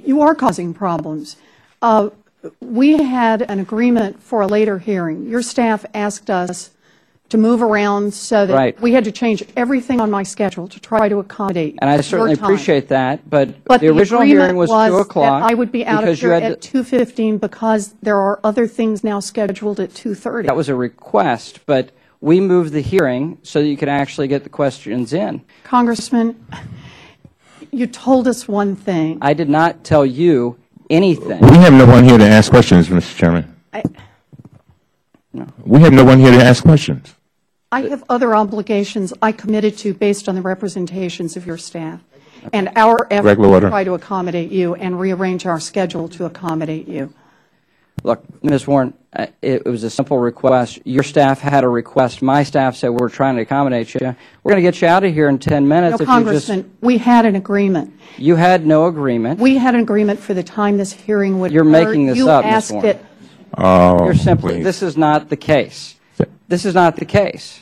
you are causing problems. We had an agreement for a later hearing. Your staff asked us to move around so that we had to change everything on my schedule to try to accommodate. And I certainly appreciate that, but the original hearing was 2 o'clock. I would be out of here at 2:15 because there are other things now scheduled at 2:30. That was a request, but we moved the hearing so that you could actually get the questions in. Congressman, you told us one thing. I did not tell you anything. We have no one here to ask questions, Mr. Chairman. We have no one here to ask questions. I have other obligations I committed to based on the representations of your staff and our effort to try to accommodate you and rearrange our schedule to accommodate you. Look, Ms. Warren, it was a simple request. Your staff had a request. My staff said we're trying to accommodate you. We're going to get you out of here in 10 minutes. No, Congressman, we had an agreement. You had no agreement. We had an agreement for the time this hearing would occur. You're making this up, Ms. Warren. You asked it. Oh, You're simply, this is not the case. This is not the case.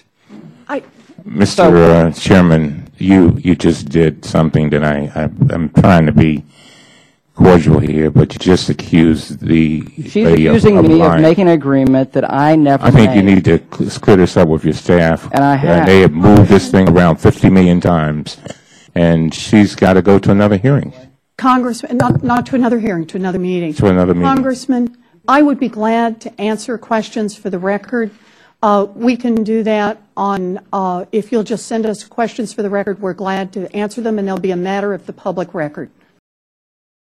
Mr. Chairman, you just did something that I'm trying to be cordial here, but you just accused the She's accusing me of making an agreement that I never made. I think you need to clear this up with your staff. And I have. They have moved this thing around 50 million times, and she's got to go to another hearing. Congressman, not to another hearing, to another meeting. To another meeting. Congressman, I would be glad to answer questions for the record. We can do that on, if you'll just send us questions for the record, we're glad to answer them, and they'll be a matter of the public record.